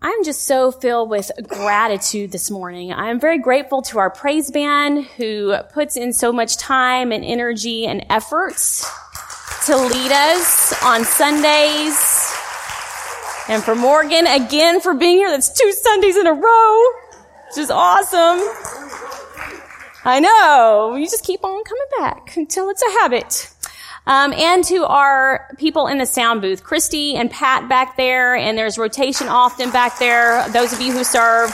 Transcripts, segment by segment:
I'm just so filled with gratitude this morning. I'm very grateful to our praise band who puts in so much time and energy and efforts to lead us on Sundays. And for Morgan, again, for being here. That's 2 Sundays in a row, which is awesome. I know. You just keep on coming back until it's a habit. And to our people in the sound booth, Christy and Pat back there, and there's rotation often back there, those of you who serve.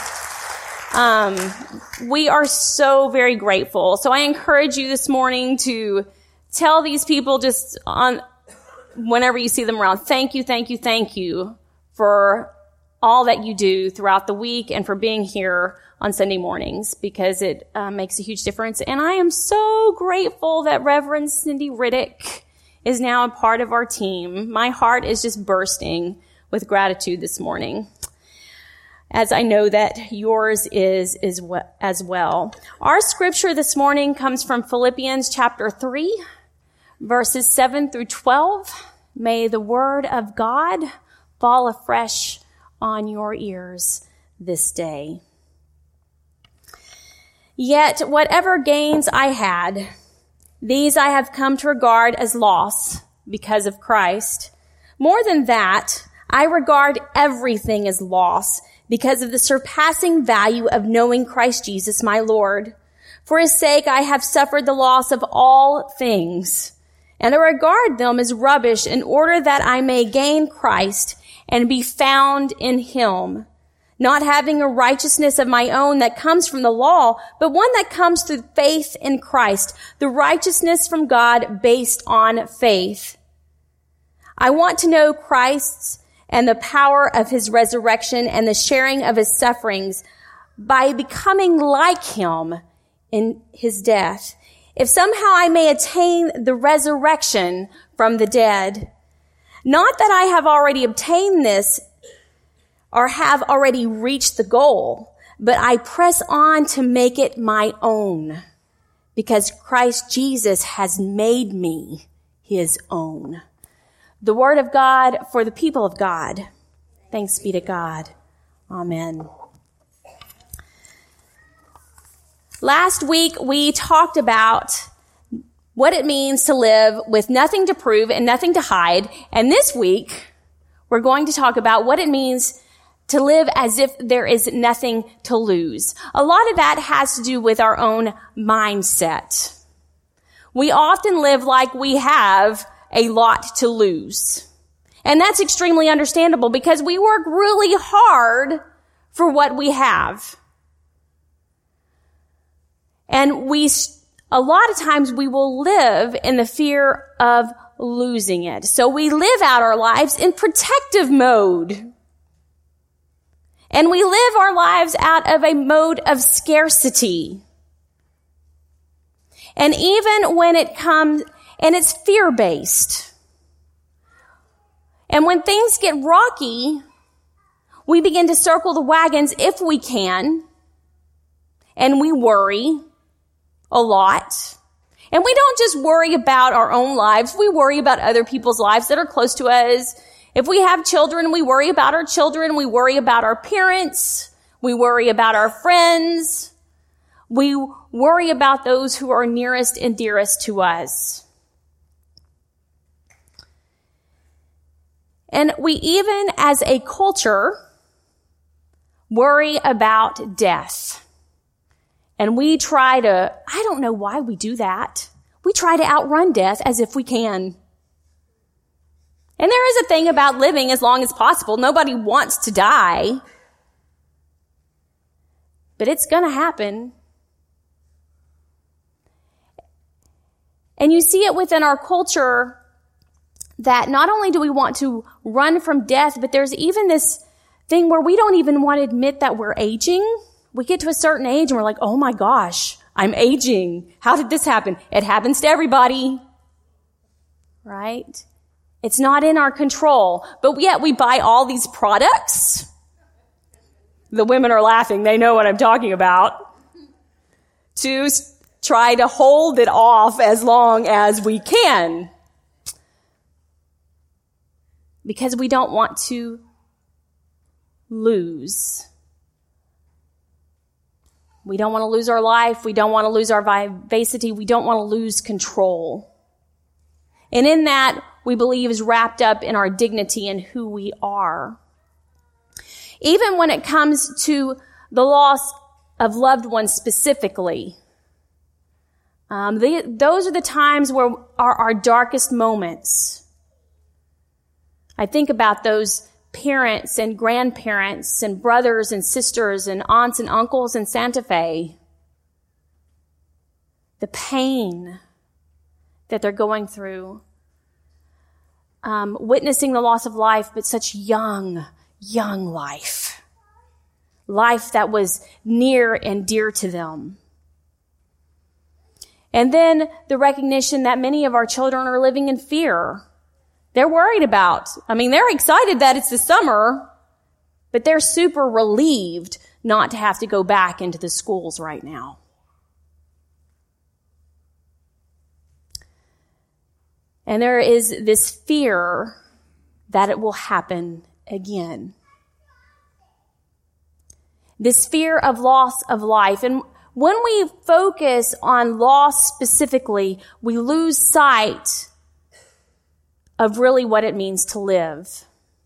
We are so very grateful. So I encourage you this morning to tell these people just on whenever you see them around, thank you for all that you do throughout the week and for being here on Sunday mornings, because it makes a huge difference. And I am so grateful that Reverend Cindy Riddick is now a part of our team. My heart is just bursting with gratitude this morning, as I know that yours is as well. Our scripture this morning comes from Philippians chapter 3, verses 7 through 12. May the word of God fall afresh on your ears this day. Yet whatever gains I had, these I have come to regard as loss because of Christ. More than that, I regard everything as loss because of the surpassing value of knowing Christ Jesus my Lord. For his sake I have suffered the loss of all things, and I regard them as rubbish in order that I may gain Christ and be found in him, not having a righteousness of my own that comes from the law, but one that comes through faith in Christ, the righteousness from God based on faith. I want to know Christ's and the power of his resurrection and the sharing of his sufferings by becoming like him in his death, if somehow I may attain the resurrection from the dead. Not that I have already obtained this or have already reached the goal, but I press on to make it my own, because Christ Jesus has made me his own. The word of God for the people of God. Thanks be to God. Amen. Last week, we talked about what it means to live with nothing to prove and nothing to hide. And this week, we're going to talk about what it means to live as if there is nothing to lose. A lot of that has to do with our own mindset. We often live like we have a lot to lose. And that's extremely understandable because we work really hard for what we have. And a lot of times we will live in the fear of losing it. So we live out our lives in protective mode. And we live our lives out of a mode of scarcity. And even when it comes, and it's fear-based. And when things get rocky, we begin to circle the wagons if we can. And we worry a lot. And we don't just worry about our own lives. We worry about other people's lives that are close to us. If we have children, we worry about our children. We worry about our parents. We worry about our friends. We worry about those who are nearest and dearest to us. And we even, as a culture, worry about death. And we try to, I don't know why we do that. We try to outrun death as if we can. And there is a thing about living as long as possible. Nobody wants to die. But it's going to happen. And you see it within our culture that not only do we want to run from death, but there's even this thing where we don't even want to admit that we're aging. We get to a certain age and we're like, oh my gosh, I'm aging. How did this happen? It happens to everybody. Right? It's not in our control. But yet we buy all these products. The women are laughing. They know what I'm talking about. To try to hold it off as long as we can. Because we don't want to lose. We don't want to lose our life. We don't want to lose our vivacity. We don't want to lose control. And in that, we believe is wrapped up in our dignity and who we are. Even when it comes to the loss of loved ones specifically, those are the times where are our darkest moments. I think about those parents and grandparents and brothers and sisters and aunts and uncles in Santa Fe. The pain that they're going through. Witnessing the loss of life, but such young life. Life that was near and dear to them. And then the recognition that many of our children are living in fear. They're worried they're excited that it's the summer, but they're super relieved not to have to go back into the schools right now. And there is this fear that it will happen again. This fear of loss of life. And when we focus on loss specifically, we lose sight of really what it means to live.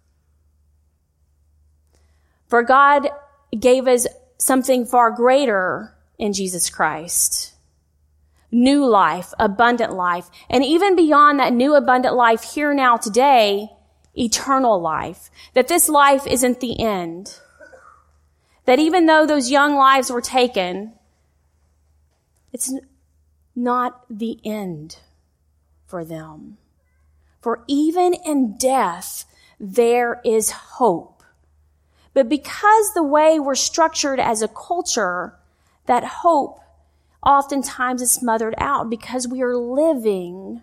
For God gave us something far greater in Jesus Christ. New life, abundant life, and even beyond that new abundant life here now today, eternal life. That this life isn't the end. That even though those young lives were taken, it's not the end for them. For even in death, there is hope. But because the way we're structured as a culture, that hope oftentimes is smothered out because we are living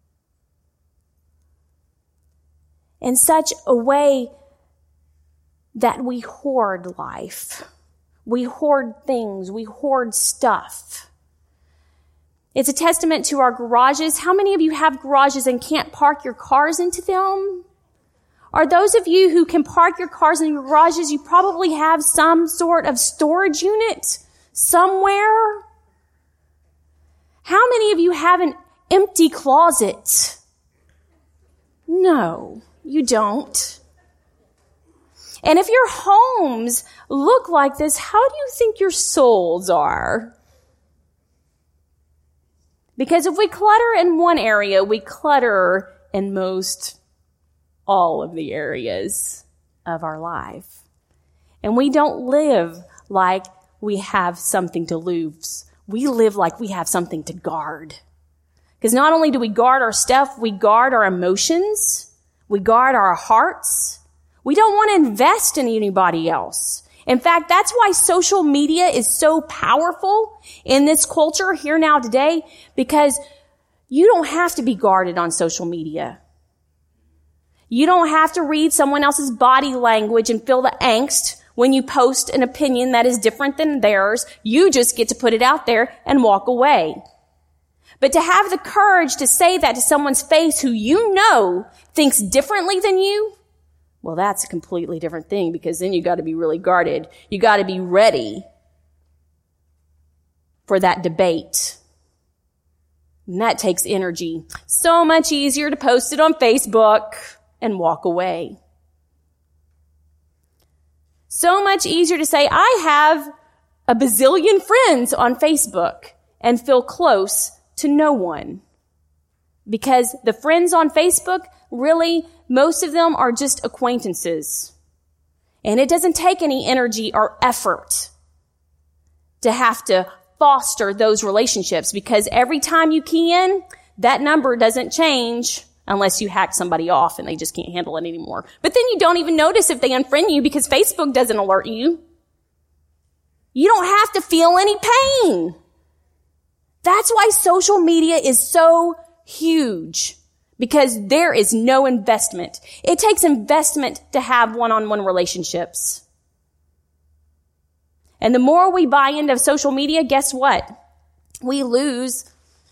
in such a way that we hoard life. We hoard things. We hoard stuff. It's a testament to our garages. How many of you have garages and can't park your cars into them? Are those of you who can park your cars in your garages, you probably have some sort of storage unit somewhere? How many of you have an empty closet? No, you don't. And if your homes look like this, how do you think your souls are? Because if we clutter in one area, we clutter in most all of the areas of our life. And we don't live like we have something to lose. We live like we have something to guard. Because not only do we guard our stuff, we guard our emotions. We guard our hearts. We don't want to invest in anybody else. In fact, that's why social media is so powerful in this culture here now today, because you don't have to be guarded on social media. You don't have to read someone else's body language and feel the angst when you post an opinion that is different than theirs. You just get to put it out there and walk away. But to have the courage to say that to someone's face who you know thinks differently than you, well, that's a completely different thing, because then you got to be really guarded. You got to be ready for that debate. And that takes energy. So much easier to post it on Facebook and walk away. So much easier to say, I have a bazillion friends on Facebook and feel close to no one. Because the friends on Facebook, really, most of them are just acquaintances. And it doesn't take any energy or effort to have to foster those relationships, because every time you key in, that number doesn't change unless you hack somebody off and they just can't handle it anymore. But then you don't even notice if they unfriend you because Facebook doesn't alert you. You don't have to feel any pain. That's why social media is so huge, because there is no investment. It takes investment to have one-on-one relationships. And the more we buy into social media, guess what? We lose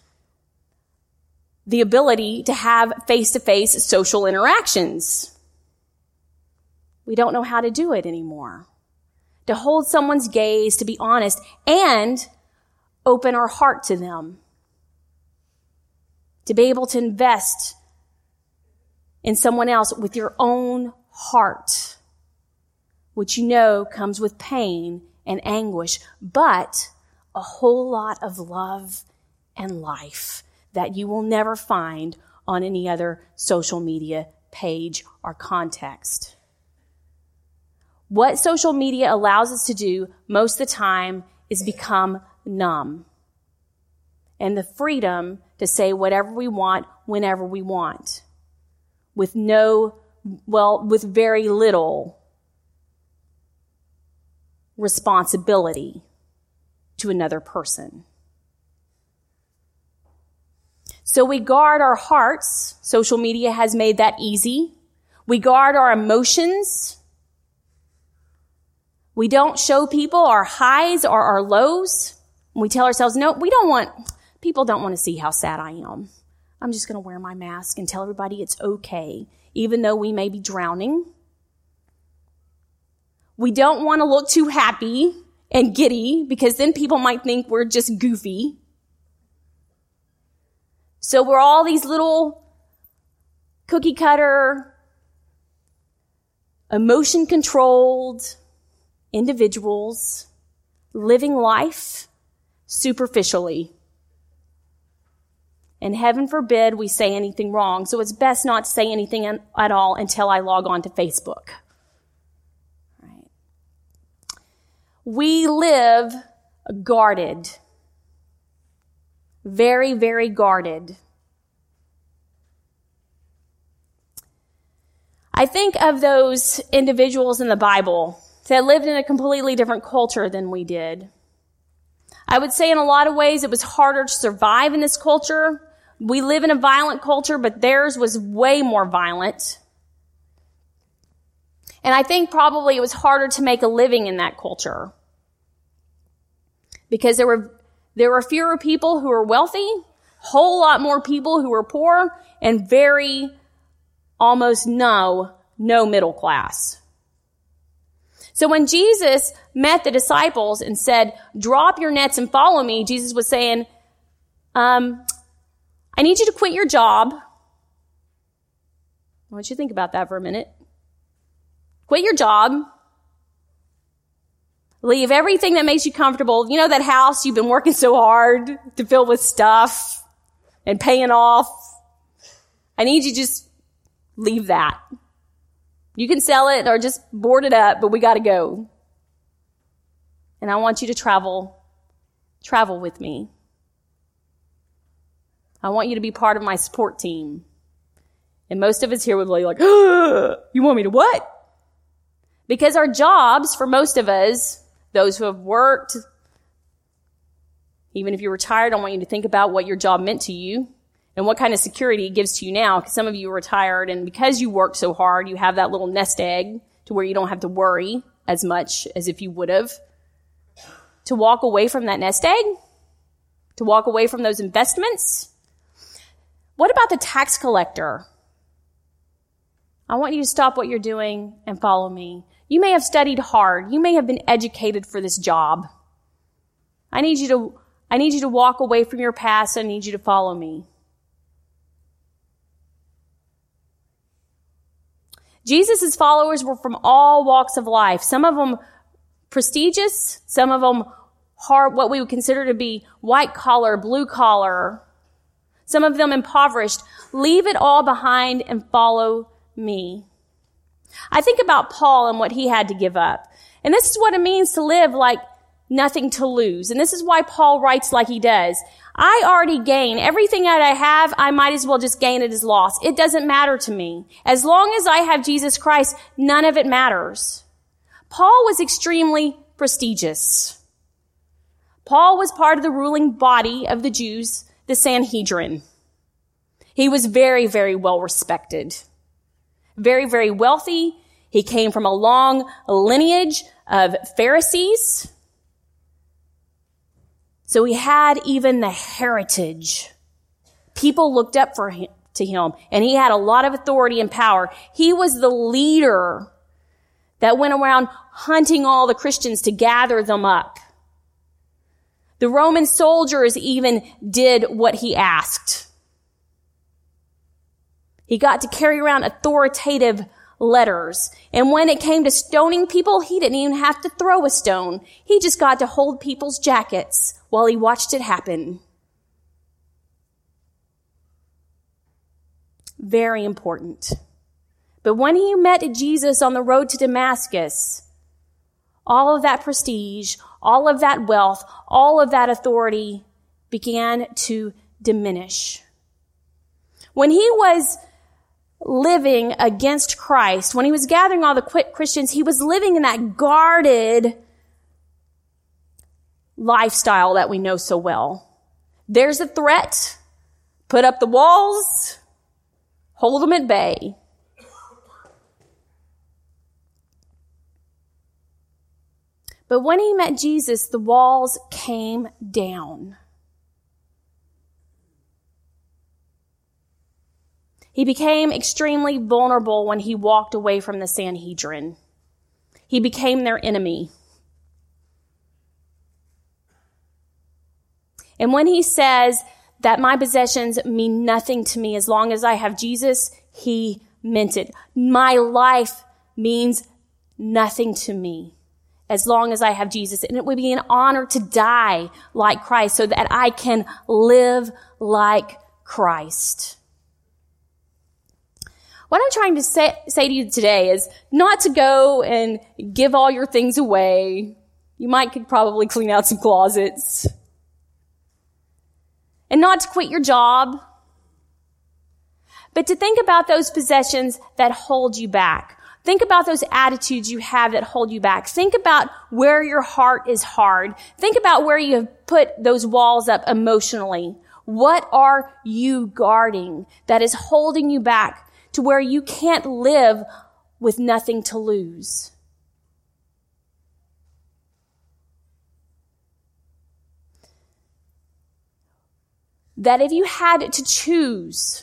the ability to have face-to-face social interactions. We don't know how to do it anymore. To hold someone's gaze, to be honest, and open our heart to them. To be able to invest in someone else with your own heart, which you know comes with pain and anguish, but a whole lot of love and life that you will never find on any other social media page or context. What social media allows us to do most of the time is become numb. And the freedom to say whatever we want, whenever we want. With very little responsibility to another person. So we guard our hearts. Social media has made that easy. We guard our emotions. We don't show people our highs or our lows. We tell ourselves, no, people don't want to see how sad I am. I'm just going to wear my mask and tell everybody it's okay, even though we may be drowning. We don't want to look too happy and giddy because then people might think we're just goofy. So we're all these little cookie cutter, emotion controlled individuals living life superficially. And heaven forbid we say anything wrong. So it's best not to say anything at all until I log on to Facebook. Right. We live guarded. Very, very guarded. I think of those individuals in the Bible that lived in a completely different culture than we did. I would say in a lot of ways it was harder to survive in this culture. We live in a violent culture, but theirs was way more violent. And I think probably it was harder to make a living in that culture. Because there were fewer people who were wealthy, whole lot more people who were poor, and almost no middle class. So when Jesus met the disciples and said, drop your nets and follow me, Jesus was saying, I need you to quit your job. I want you to think about that for a minute. Quit your job. Leave everything that makes you comfortable. You know that house you've been working so hard to fill with stuff and paying off? I need you to just leave that. You can sell it or just board it up, but we got to go. And I want you to travel with me. I want you to be part of my support team. And most of us here would be like, you want me to what? Because our jobs, for most of us, those who have worked, even if you're retired, I want you to think about what your job meant to you and what kind of security it gives to you now. Because some of you are retired, and because you worked so hard, you have that little nest egg to where you don't have to worry as much as if you would have. To walk away from that nest egg, to walk away from those investments. What about the tax collector? I want you to stop what you're doing and follow me. You may have studied hard. You may have been educated for this job. I need you to walk away from your past. I need you to follow me. Jesus' followers were from all walks of life. Some of them prestigious, some of them hard, what we would consider to be white collar, blue collar, some of them impoverished. Leave it all behind and follow me. I think about Paul and what he had to give up. And this is what it means to live like nothing to lose. And this is why Paul writes like he does. I already gain everything that I have. I might as well just gain it as loss. It doesn't matter to me. As long as I have Jesus Christ, none of it matters. Paul was extremely prestigious. Paul was part of the ruling body of the Jews, the Sanhedrin. He was very, very well respected. Very, very wealthy. He came from a long lineage of Pharisees. So he had even the heritage. People looked up to him, and he had a lot of authority and power. He was the leader that went around hunting all the Christians to gather them up. The Roman soldiers even did what he asked. He got to carry around authoritative letters. And when it came to stoning people, he didn't even have to throw a stone. He just got to hold people's jackets while he watched it happen. Very important. But when he met Jesus on the road to Damascus, all of that prestige, all of that wealth, all of that authority began to diminish. When he was living against Christ, when he was gathering all the Christians, he was living in that guarded lifestyle that we know so well. There's a threat. Put up the walls. Hold them at bay. But when he met Jesus, the walls came down. He became extremely vulnerable when he walked away from the Sanhedrin. He became their enemy. And when he says that my possessions mean nothing to me as long as I have Jesus, he meant it. My life means nothing to me as long as I have Jesus. And it would be an honor to die like Christ so that I can live like Christ. What I'm trying to say to you today is not to go and give all your things away. You could probably clean out some closets. And not to quit your job. But to think about those possessions that hold you back. Think about those attitudes you have that hold you back. Think about where your heart is hard. Think about where you have put those walls up emotionally. What are you guarding that is holding you back to where you can't live with nothing to lose? That if you had to choose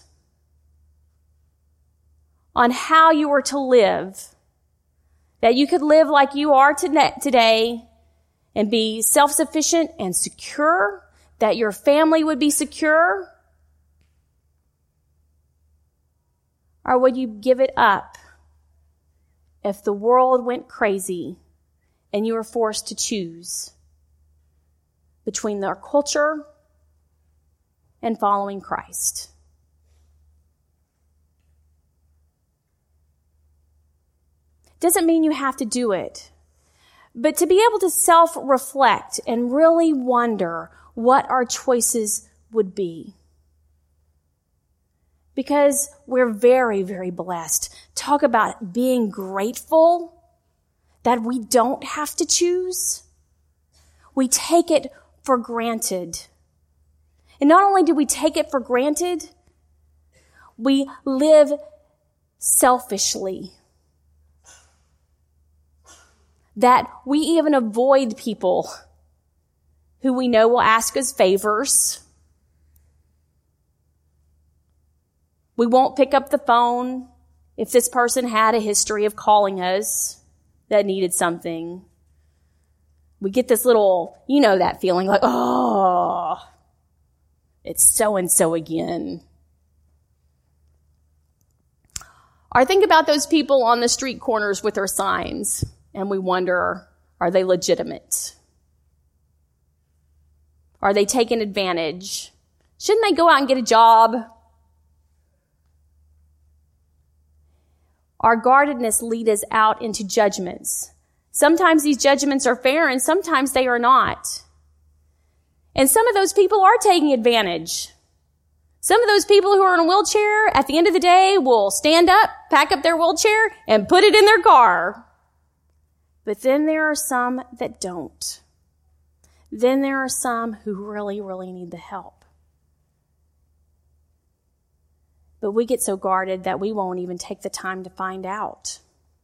on how you were to live, that you could live like you are today and be self-sufficient and secure, that your family would be secure, or would you give it up if the world went crazy and you were forced to choose between their culture and following Christ? Doesn't mean you have to do it, but to be able to self-reflect and really wonder what our choices would be. Because we're very, very blessed. Talk about being grateful that we don't have to choose. We take it for granted. And not only do we take it for granted, we live selfishly. That we even avoid people who we know will ask us favors. We won't pick up the phone if this person had a history of calling us that needed something. We get this little, that feeling like, oh, it's so-and-so again. Or think about those people on the street corners with their signs, and we wonder, are they legitimate? Are they taking advantage? Shouldn't they go out and get a job? Our guardedness leads us out into judgments. Sometimes these judgments are fair and sometimes they are not. And some of those people are taking advantage. Some of those people who are in a wheelchair at the end of the day will stand up, pack up their wheelchair, and put it in their car. But then there are some that don't. Then there are some who really, really need the help. But we get so guarded that we won't even take the time to find out.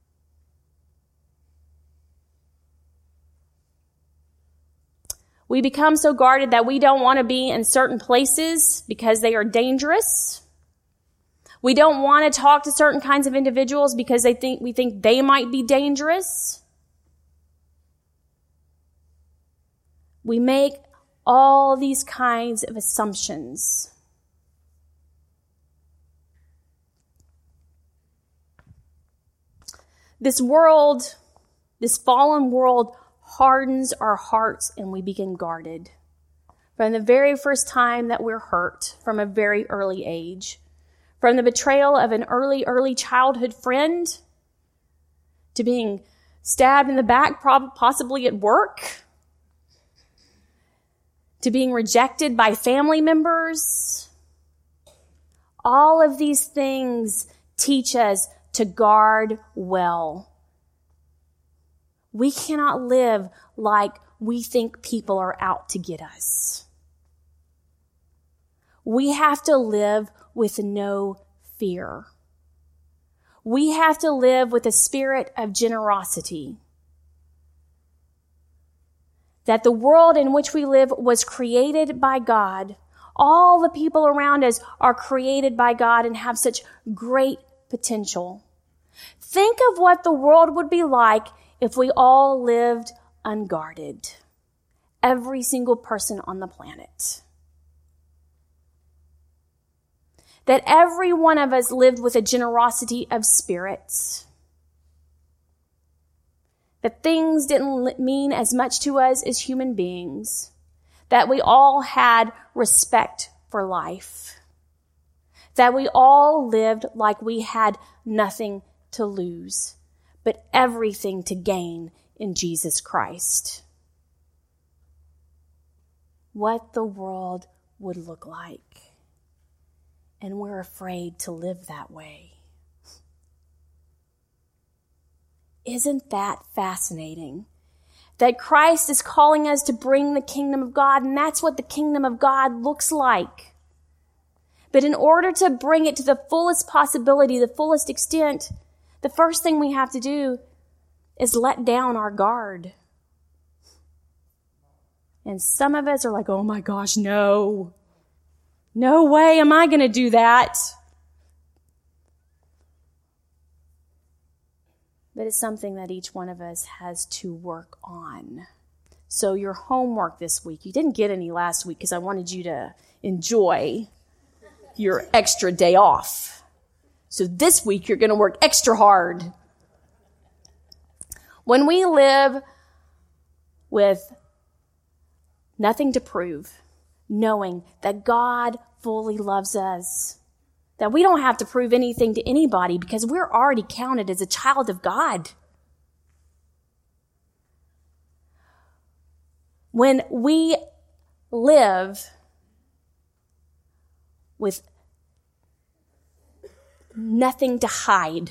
We become so guarded that we don't want to be in certain places because they are dangerous. We don't want to talk to certain kinds of individuals because we think they might be dangerous. We make all these kinds of assumptions. This world, this fallen world, hardens our hearts and we begin guarded. From the very first time that we're hurt, from a very early age, from the betrayal of an early childhood friend, to being stabbed in the back, possibly at work, to being rejected by family members. All of these things teach us to guard well. We cannot live like we think people are out to get us. We have to live with no fear. We have to live with a spirit of generosity. That the world in which we live was created by God. All the people around us are created by God and have such great potential. Think of what the world would be like if we all lived unguarded. Every single person on the planet. That every one of us lived with a generosity of spirit. That things didn't mean as much to us as human beings. That we all had respect for life. That we all lived like we had nothing to lose, but everything to gain in Jesus Christ. What the world would look like. And we're afraid to live that way. Isn't that fascinating? That Christ is calling us to bring the kingdom of God, and that's what the kingdom of God looks like. But in order to bring it to the fullest possibility, the fullest extent, the first thing we have to do is let down our guard. And some of us are like, oh my gosh, no. No way am I going to do that. But it's something that each one of us has to work on. So your homework this week, you didn't get any last week because I wanted you to enjoy your extra day off. So this week you're going to work extra hard. When we live with nothing to prove, knowing that God fully loves us, that we don't have to prove anything to anybody because we're already counted as a child of God. When we live with nothing to hide,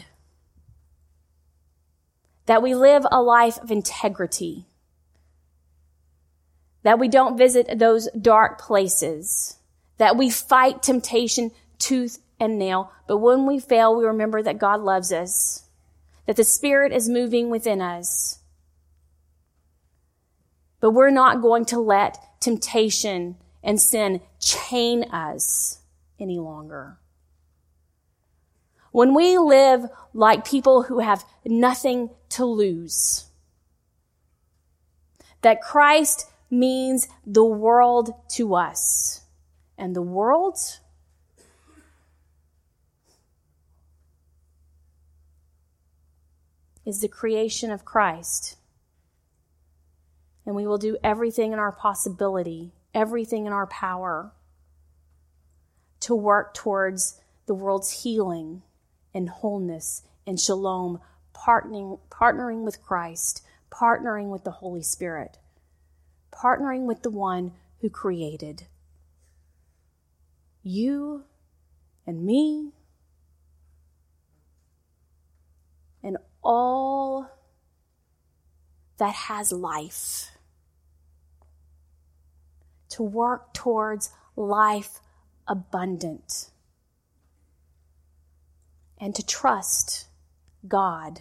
that we live a life of integrity, that we don't visit those dark places, that we fight temptation tooth and nail, but when we fail, we remember that God loves us, that the Spirit is moving within us. But we're not going to let temptation and sin chain us any longer. When we live like people who have nothing to lose, that Christ means the world to us. And the world is the creation of Christ. And we will do everything in our possibility, everything in our power to work towards the world's healing and wholeness and shalom, partnering with Christ, partnering with the Holy Spirit, partnering with the one who created you and me and all that has life, to work towards life abundant and to trust God.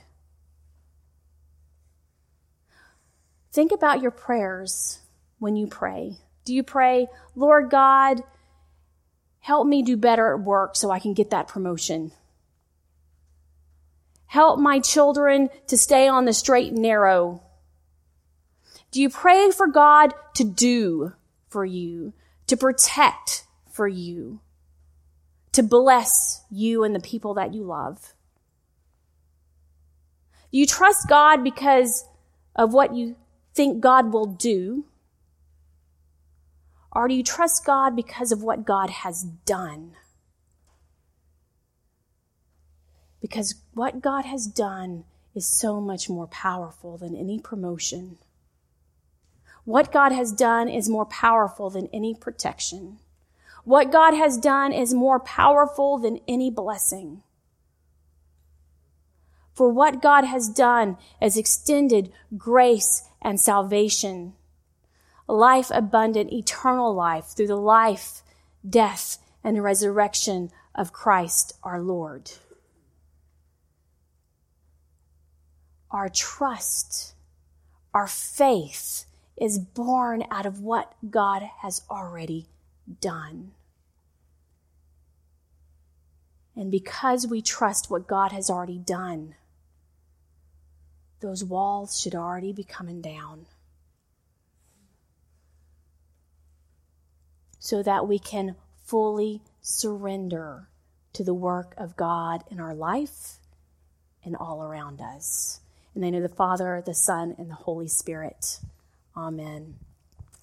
Think about your prayers when you pray. Do you pray, Lord God, Help me do better at work so I can get that promotion. Help my children to stay on the straight and narrow. Do you pray for God to do for you, to protect for you, to bless you and the people that you love? Do you trust God because of what you think God will do? Or do you trust God because of what God has done? Because what God has done is so much more powerful than any promotion. What God has done is more powerful than any protection. What God has done is more powerful than any blessing. For what God has done is extended grace and salvation, life abundant, eternal life through the life, death, and resurrection of Christ our Lord. Our trust, our faith is born out of what God has already done. And because we trust what God has already done, those walls should already be coming down, so that we can fully surrender to the work of God in our life and all around us. In the name of the Father, the Son, and the Holy Spirit. Amen.